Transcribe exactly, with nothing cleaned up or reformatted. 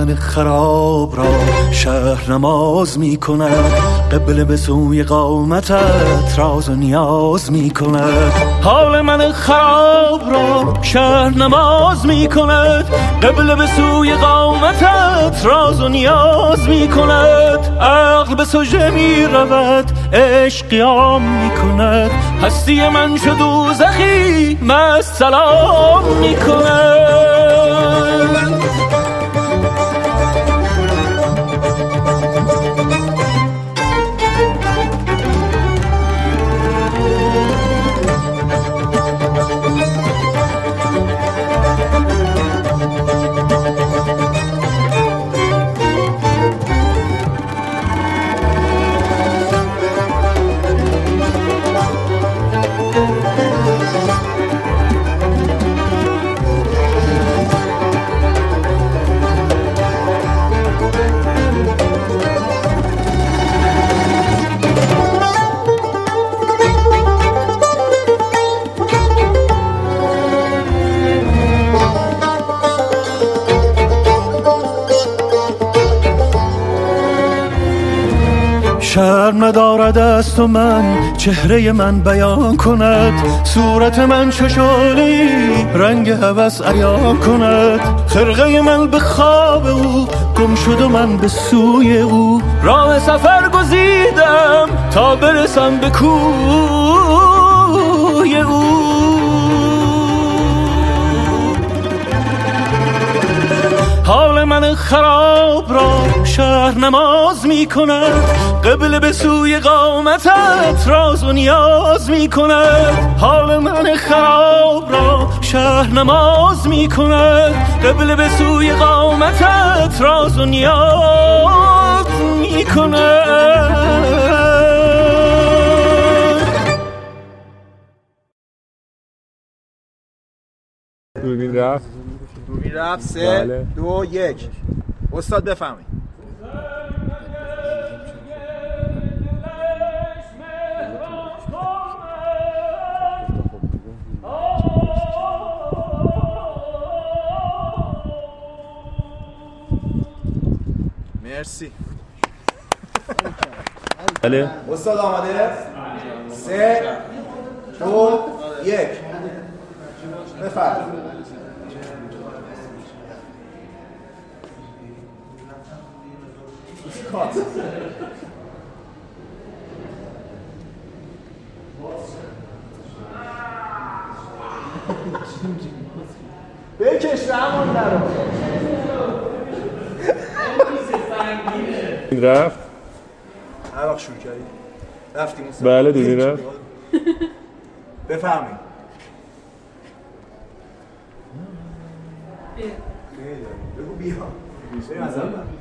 من خراب را شهر نماز می کند، قبله به سوی قامتت راز و نیاز می کند. حال من خراب را شهر نماز می کند، قبله به سوی قامتت راز و نیاز می کند. عقل به سجده می رود، عشق قیام می کند، هستی من شد دوزخی مست سلام می کند. شرم ندارد از تو من چهره من بیان کند، صورت من چو شعله‌ای رنگ هوس عیان کند. خرقه من به خواب او گم شد و من به سوی او، راه سفر گزیدم تا برسم به کوی او. حال من خراب را شهر نماز می کند، قبله به سوی قامتت راز و نیاز می کند. حال من خراب را شهر نماز می کند، قبله به سوی قامتت راز و نیاز می کند. دوربین رفت دوربین رفت سه بله. دو یک استاد بفهمید. مرسی. بله استاد آماده؟ سه دو یک بفرمایید. بکش رحمان درو. این رفت؟ هر وقت شروع کردی رفتیم. بله دوربین رفت. بفرمایید. بگو بیا. بریم از اول.